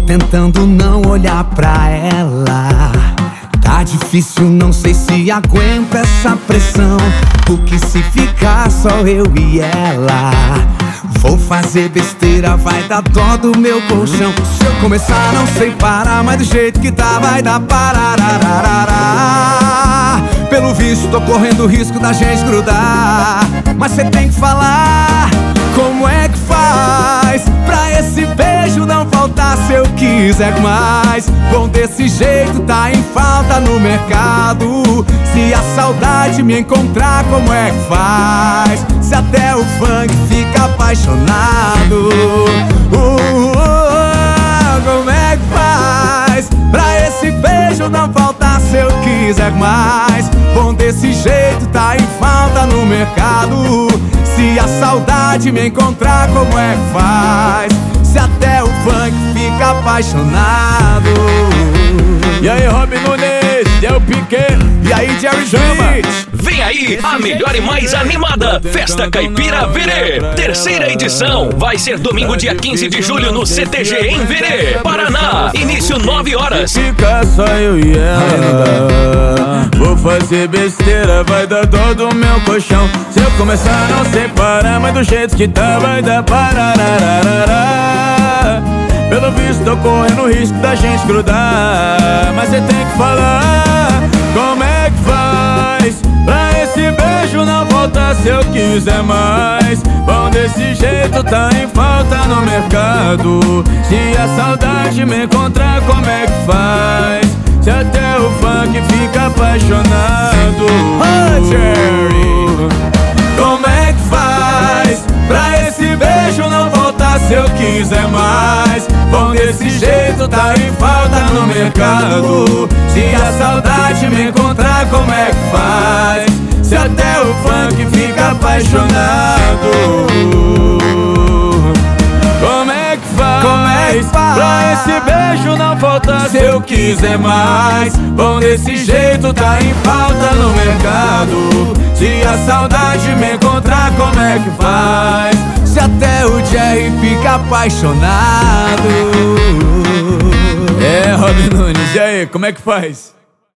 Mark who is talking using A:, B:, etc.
A: tentando não olhar pra ela. Tá difícil, não sei se aguento essa pressão, porque se ficar só eu e ela, vou fazer besteira, vai dar dó do meu colchão. Se eu começar não sei parar, mas do jeito que tá vai dar pararararará. Pelo visto tô correndo o risco da gente grudar, mas cê tem que falar como é que faz pra esse beijo não faltar se eu quiser mais. Bom, desse jeito tá em falta no mercado. Se a saudade me encontrar, como é que faz? Se até o funk fica apaixonado. Como é que faz pra esse beijo não faltar se eu quiser mais? Bom, desse jeito tá em falta no mercado. Se a saudade me encontrar, como é que faz? Se até o funk fica apaixonado.
B: E aí, Robin Nunes, Del Piquet,
A: e aí, Jerry
B: chama.
C: Vem aí a melhor e mais animada Festa Caipira Verê. Terceira edição. Vai ser domingo, dia 15 de julho, no CTG em Verê, Paraná. Início 9 horas.
B: Fica só eu e ela. Vou fazer besteira, vai dar dó do meu colchão. Se eu começar não sei parar, mas do jeito que tá vai dar pararararará. Pelo visto tô correndo o risco da gente grudar, mas cê tem que falar como é que faz pra esse beijo não voltar se eu quiser mais. Bom, desse jeito tá em falta no mercado. Se a saudade me encontrar, como é que faz? Se até o funk fica apaixonado.
A: Jerry,
B: como é que faz pra esse beijo não voltar se eu quiser mais? Bom, desse jeito tá em falta no mercado. Se a saudade me encontrar, como é que faz? Se até o funk fica apaixonado. Como é que faz pra esse beijo não voltar se eu quiser mais? Bom, desse jeito tá em falta no mercado. Se a saudade me encontrar, como é que faz?
A: se até o Jerry fica apaixonado.
B: Robin Nunes, e aí, como é que faz?